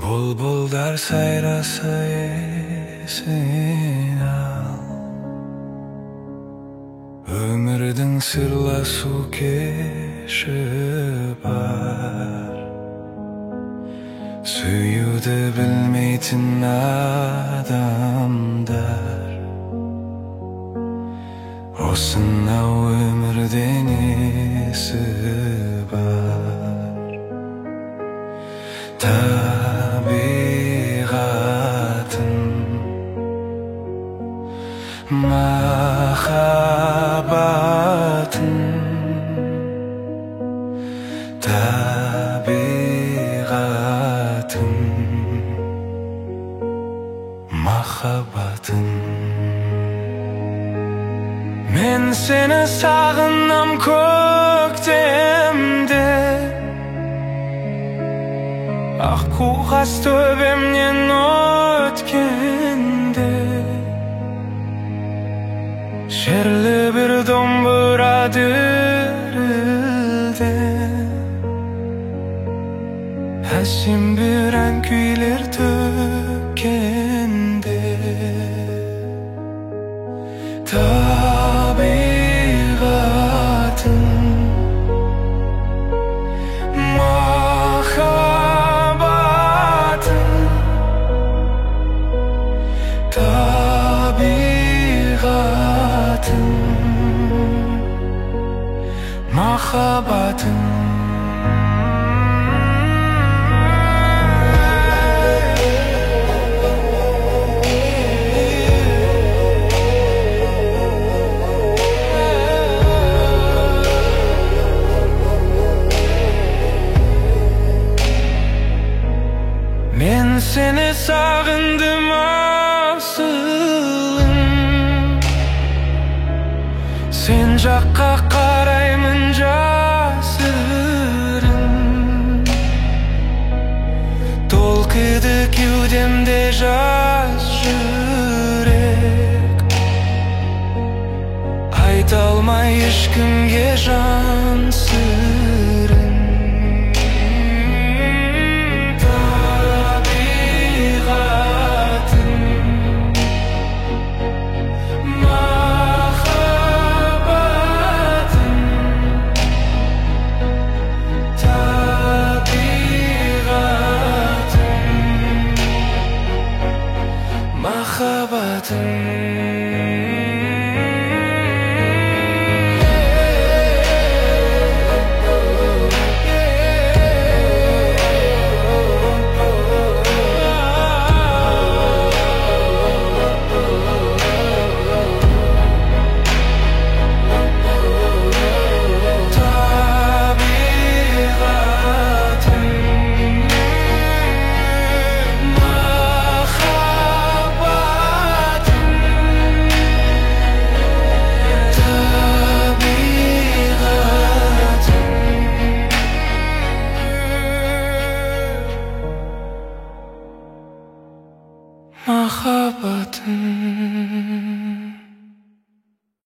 Bulbullar sayrasa esin al, ömürдің сырласу кеші бар. Сүюді білмейтін адамдар осынау өмірде несі бар. Табиғатын, махаббатын, табиғатын, махаббатын. Мен сені сағынам көктемде, аққуғаз төбемнен өткенде. Шерлі бір домбыра дірілде, әсем бір ән күйлер төккенде. Табиғатын, махаббатын, табиғатын, махаббатын. Мен сені сағындым асылым, сен жаққа қараймын жасырын. Толқыды кеудемде жас жүрек, айта алмай ешкімге жан сырын. Махаббатын.